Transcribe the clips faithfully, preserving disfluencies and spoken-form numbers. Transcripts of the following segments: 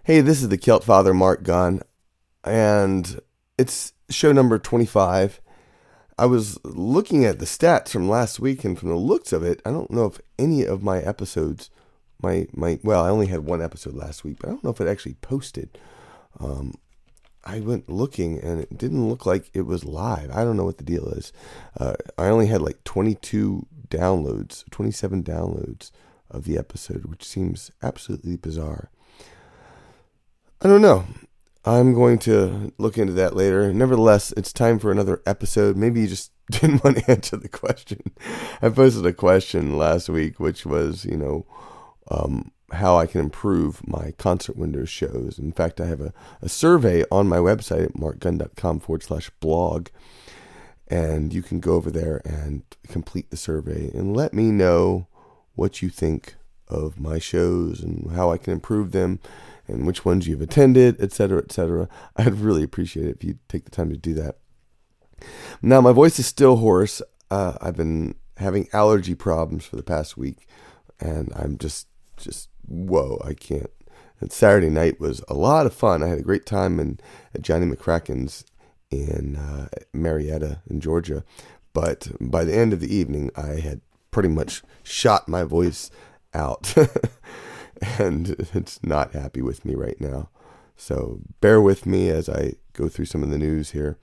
Hey, this is the Celt Father, Mark Gunn, and it's show number twenty-five. I was looking at the stats from last week, and from the looks of it, I don't know if any of my episodes, my, my well, I only had one episode last week, but I don't know if it actually posted. Um, I went looking, and it didn't look like it was live. I don't know what the deal is. Uh, I only had like twenty-two downloads, twenty-seven downloads of the episode, which seems absolutely bizarre. I don't know. I'm going to look into that later. Nevertheless, it's time for another episode. Maybe you just didn't want to answer the question. I posted a question last week, which was, you know, um, how I can improve my concert windows shows. In fact, I have a, a survey on my website at markgunn.com forward slash blog. And you can go over there and complete the survey and let me know what you think of my shows and how I can improve them, and which ones you've attended, et cetera, et cetera. I'd really appreciate it if you take the time to do that. Now, my voice is still hoarse. Uh, I've been having allergy problems for the past week, and I'm just, just, whoa, I can't. And Saturday night was a lot of fun. I had a great time in, at Johnny McCracken's in uh, Marietta in Georgia. But by the end of the evening, I had pretty much shot my voice out. And it's not happy with me right now. So bear with me as I go through some of the news here.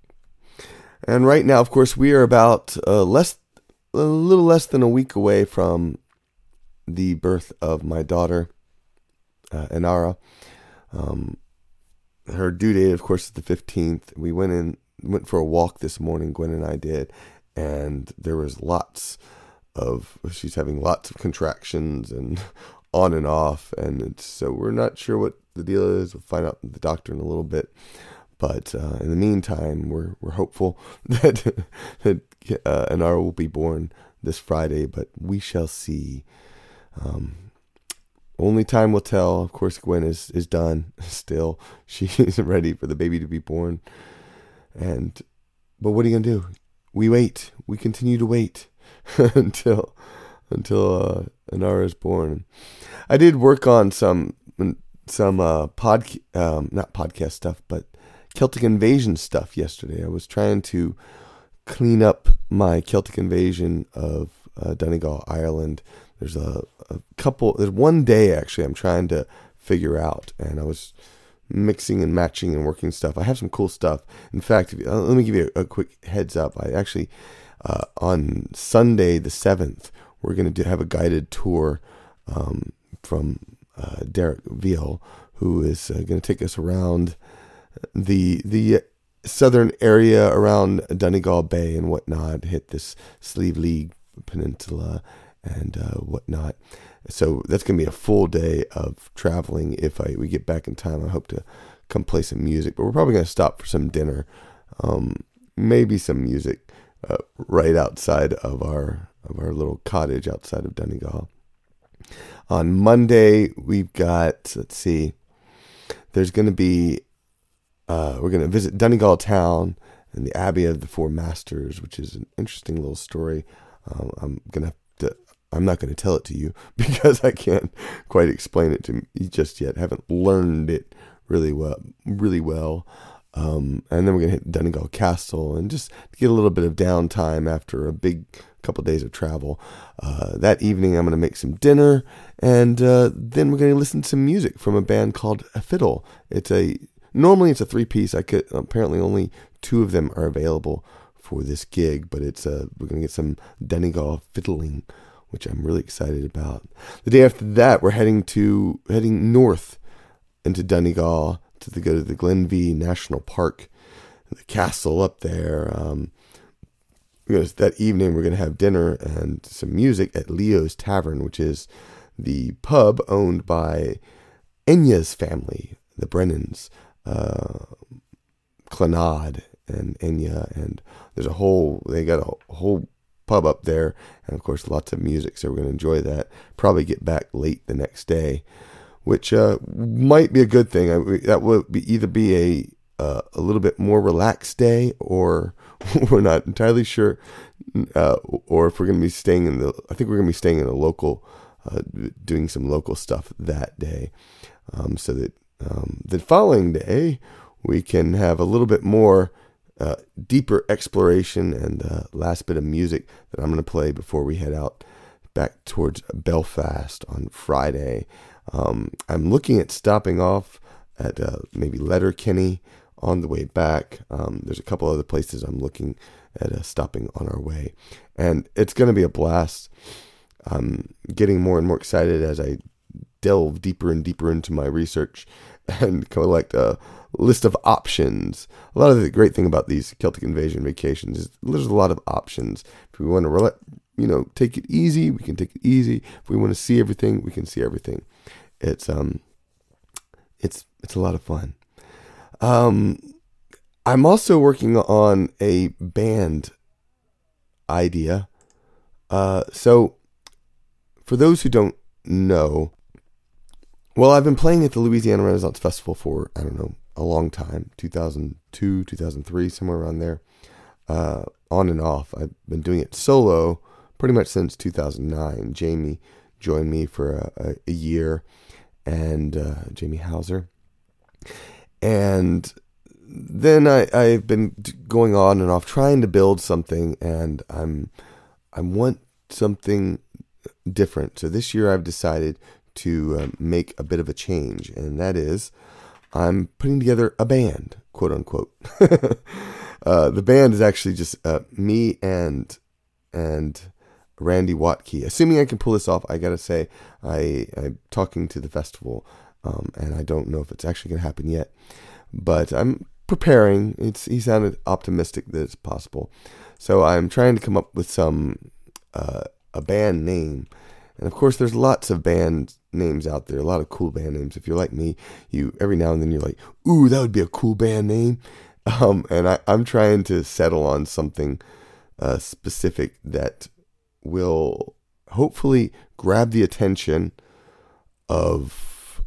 And right now, of course, we are about uh, less, a little less than a week away from the birth of my daughter, uh, Inara. Um, her due date, of course, is the fifteenth. We went in, went for a walk this morning, Gwen and I did, and there was lots of, she's having lots of contractions and on and off, and it's, so we're not sure what the deal is. We'll find out from the doctor in a little bit, but uh, in the meantime, we're we're hopeful that that uh, Inara will be born this Friday, but we shall see. Um, only time will tell. Of course, Gwen is is done still. She's ready for the baby to be born, and but what are you gonna do? We wait. We continue to wait until. until uh, Inara is born. I did work on some some uh, pod um, not podcast stuff, but Celtic Invasion stuff yesterday. I was trying to clean up my Celtic Invasion of uh, Donegal, Ireland. There's a, a couple. There's one day actually I'm trying to figure out, and I was mixing and matching and working stuff. I have some cool stuff. In fact, if, uh, let me give you a, a quick heads up. I actually uh, on Sunday the seventh. We're going to have a guided tour um, from uh, Derek Veal, who is uh, going to take us around the the southern area around Donegal Bay and whatnot, hit this Slieve League Peninsula and uh, whatnot. So that's going to be a full day of traveling. If I we get back in time, I hope to come play some music, but we're probably going to stop for some dinner, um, maybe some music uh, right outside of our of our little cottage outside of Donegal. On Monday, we've got, let's see, there's going to be, uh, we're going to visit Donegal Town and the Abbey of the Four Masters, which is an interesting little story. Um, I'm going to have to, I'm not going to tell it to you because I can't quite explain it to you just yet. I haven't learned it really well, really well. Um, and then we're going to hit Donegal Castle and just get a little bit of downtime after a big couple of days of travel. Uh, that evening, I'm going to make some dinner, and uh, then we're going to listen to some music from a band called A Fiddle. It's a normally it's a three piece. I could apparently only two of them are available for this gig, but it's uh, we're going to get some Donegal fiddling, which I'm really excited about. The day after that, we're heading to heading north into Donegal to the, go to the Glenvee National Park, the castle up there. Um, that evening, we're going to have dinner and some music at Leo's Tavern, which is the pub owned by Enya's family, the Brennans, uh, Clanad and Enya, and there's a whole, they got a whole pub up there, and of course lots of music, so we're going to enjoy that. Probably get back late the next day, which uh, might be a good thing. I, that would be either be a uh, a little bit more relaxed day, or we're not entirely sure, uh, or if we're going to be staying in the, I think we're going to be staying in a local, uh, doing some local stuff that day, um, so that um, the following day, we can have a little bit more uh, deeper exploration and uh, last bit of music that I'm going to play before we head out back towards Belfast on Friday. Um, I'm looking at stopping off at uh, maybe Letterkenny on the way back. Um, there's a couple other places I'm looking at uh, stopping on our way. And it's going to be a blast. I'm getting more and more excited as I delve deeper and deeper into my research and collect a list of options. A lot of the great thing about these Celtic Invasion vacations is there's a lot of options. If we want to, you know, take it easy, we can take it easy. If we want to see everything, we can see everything. It's um, it's it's a lot of fun. Um, I'm also working on a band idea. Uh, so for those who don't know, well, I've been playing at the Louisiana Renaissance Festival for, I don't know, a long time, two thousand two, two thousand three, somewhere around there, uh, on and off. I've been doing it solo pretty much since two thousand nine. Jamie joined me for a, a, a year, and uh, Jamie Hauser. And then I, I've been going on and off trying to build something, and I'm I want something different. So this year I've decided to uh, make a bit of a change, and that is I'm putting together a band, quote unquote. uh, the band is actually just uh, me and and Randy Watke. Assuming I can pull this off, I gotta say I, I'm talking to the festival, um, and I don't know if it's actually gonna happen yet, but I'm preparing. It's he sounded optimistic that it's possible, so I'm trying to come up with some uh, a band name. And of course, there's lots of band names out there, a lot of cool band names. If you're like me, you every now and then you're like, ooh, that would be a cool band name. Um, and I, I'm trying to settle on something uh, specific that will hopefully grab the attention of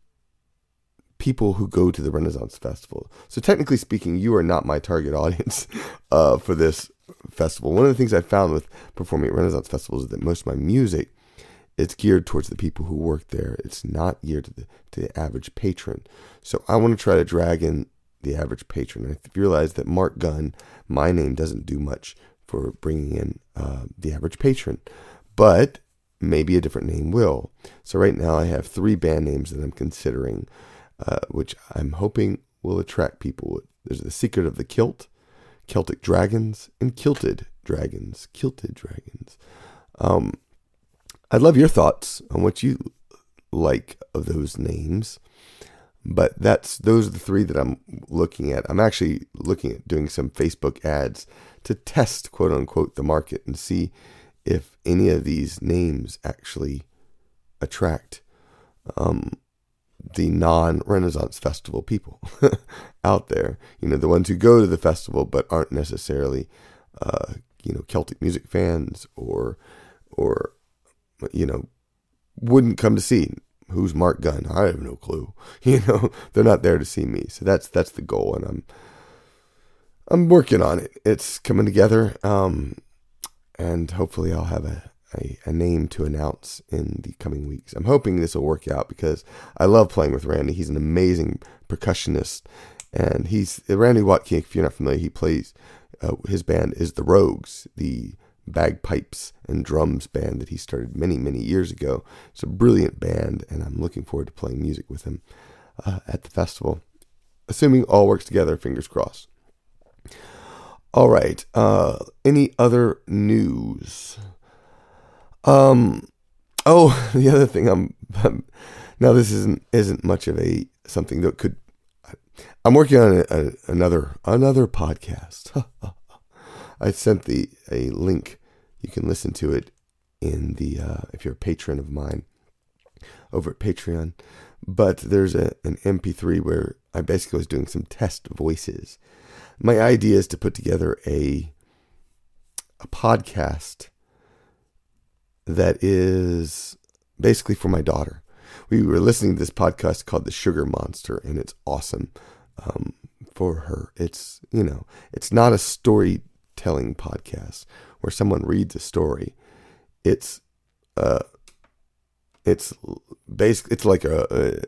people who go to the Renaissance Festival. So technically speaking, you are not my target audience uh, for this festival. One of the things I found with performing at Renaissance festivals is that most of my music, it's geared towards the people who work there. It's not geared to the, to the average patron. So I want to try to drag in the average patron. And I realize that Mark Gunn, my name, doesn't do much for bringing in uh, the average patron. But maybe a different name will. So right now I have three band names that I'm considering, uh, which I'm hoping will attract people. There's The Secret of the Kilt, Celtic Dragons, and Kilted Dragons. Kilted Dragons. Um... I'd love your thoughts on what you like of those names, but that's those are the three that I'm looking at. I'm actually looking at doing some Facebook ads to test, quote unquote, the market and see if any of these names actually attract um, the non-Renaissance Festival people out there. You know, the ones who go to the festival but aren't necessarily, uh, you know, Celtic music fans or or you know, wouldn't come to see. Who's Mark Gunn? I have no clue. You know, they're not there to see me. So that's that's the goal, and I'm I'm working on it. It's coming together, um, and hopefully I'll have a, a, a name to announce in the coming weeks. I'm hoping this will work out because I love playing with Randy. He's an amazing percussionist, and he's Randy Watke. If you're not familiar, he plays. Uh, his band is the Rogues, the bagpipes and drums band that he started many, many years ago. It's a brilliant band, and I'm looking forward to playing music with him uh, at the festival. Assuming all works together, fingers crossed. All right. Uh, any other news? Um. Oh, the other thing I'm, I'm now this isn't isn't much of a something that could. I'm working on a, a, another another podcast. I sent the a link. You can listen to it in the uh, if you're a patron of mine over at Patreon. But there's a an M P three where I basically was doing some test voices. My idea is to put together a a podcast that is basically for my daughter. We were listening to this podcast called The Sugar Monster, and it's awesome um, for her. It's you know it's not a story. Telling podcast where someone reads a story. It's uh it's basically it's like a, a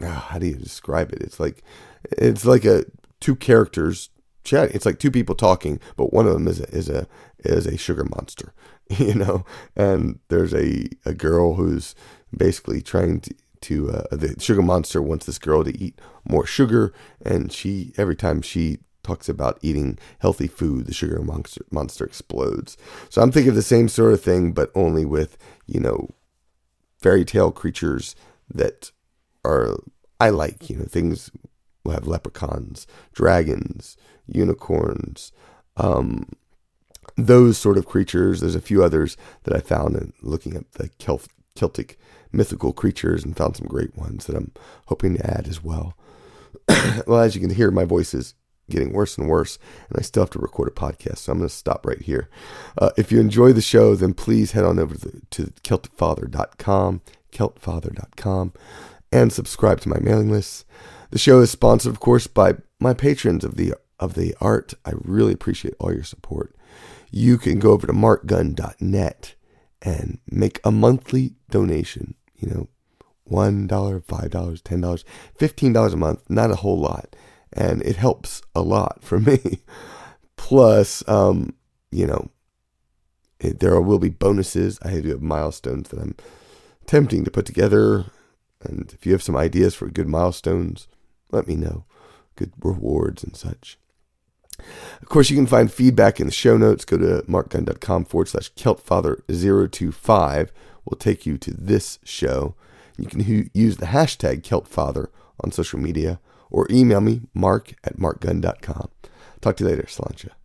ah, how do you describe it? It's like it's like a two characters chat. It's like two people talking, but one of them is a, is a is a sugar monster, you know. And there's a, a girl who's basically trying to to uh, the sugar monster wants this girl to eat more sugar, and she every time she talks about eating healthy food, the sugar monster monster explodes. So I'm thinking of the same sort of thing, but only with, you know, fairy tale creatures that are I like, you know, things. We'll have leprechauns, dragons, unicorns, um, those sort of creatures. There's a few others that I found in looking at the Celt- Celtic mythical creatures, and found some great ones that I'm hoping to add as well. Well, as you can hear, my voice is getting worse and worse, and I still have to record a podcast, so I'm going to stop right here. Uh, if you enjoy the show, then please head on over to, the, to celtic father dot com, celt father dot com, and subscribe to my mailing list. The show is sponsored, of course, by my patrons of the of the art. I really appreciate all your support. You can go over to mark gunn dot net and make a monthly donation. You know, one dollar, five dollars, ten dollars, fifteen dollars a month. Not a whole lot, and it helps a lot for me. Plus, um, you know, it, there will be bonuses. I do have milestones that I'm attempting to put together, and if you have some ideas for good milestones, let me know. Good rewards and such. Of course, you can find feedback in the show notes. Go to markgunn.com forward slash celtfather025. Will take you to this show. You can hu- use the hashtag celtfather on social media, or email me, mark at markgunn dot com. Talk to you later. Sláinte.